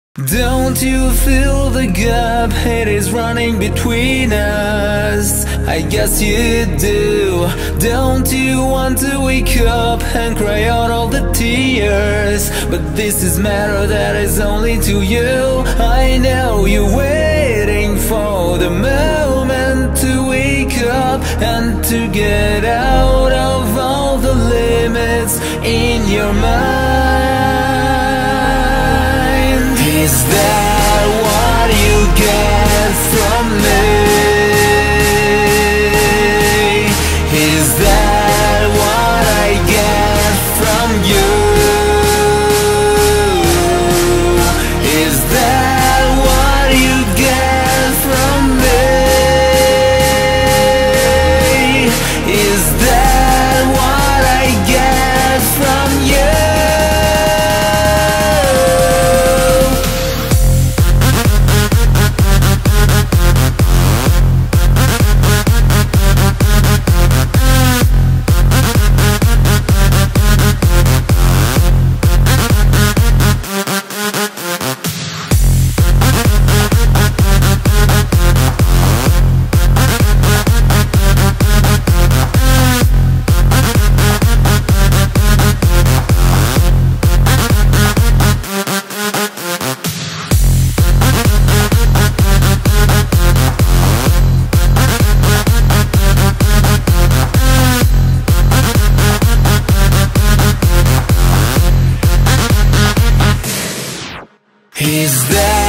Don't you feel the gap? It is running between us. I guess you do. Don't you want to wake up and cry out all the tears? But this is matter that is only to you. I know you're waiting for the moment to wake up and to get out of all the limits in your mind. Is that what you get from me? Is that what I get from you? Is that what you get from me? Is that what I get from you? Is that